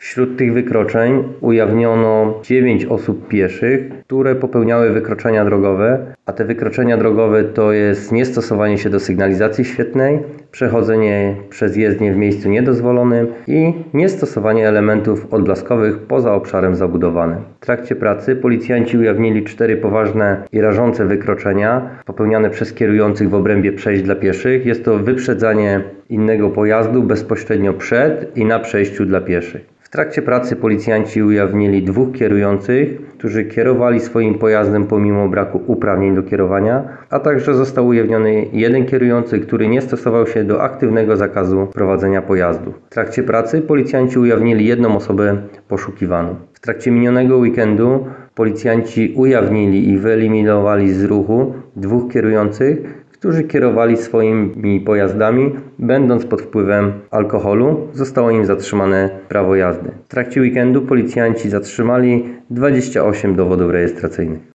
Wśród tych wykroczeń ujawniono 9 osób pieszych, które popełniały wykroczenia drogowe, a te wykroczenia drogowe to jest niestosowanie się do sygnalizacji świetlnej, przechodzenie przez jezdnię w miejscu niedozwolonym i niestosowanie elementów odblaskowych poza obszarem zabudowanym. W trakcie pracy policjanci ujawnili 4 poważne i rażące wykroczenia popełniane przez kierujących w obrębie przejść dla pieszych. Jest to wyprzedzanie innego pojazdu bezpośrednio przed i na przejściu dla pieszych. W trakcie pracy policjanci ujawnili 2 kierujących, którzy kierowali swoim pojazdem pomimo braku uprawnień do kierowania, a także został ujawniony 1 kierujący, który nie stosował się do aktywnego zakazu prowadzenia pojazdu. W trakcie pracy policjanci ujawnili 1 osobę poszukiwaną. W trakcie minionego weekendu policjanci ujawnili i wyeliminowali z ruchu 2 kierujących, którzy kierowali swoimi pojazdami, będąc pod wpływem alkoholu. Zostało im zatrzymane prawo jazdy. W trakcie weekendu policjanci zatrzymali 28 dowodów rejestracyjnych.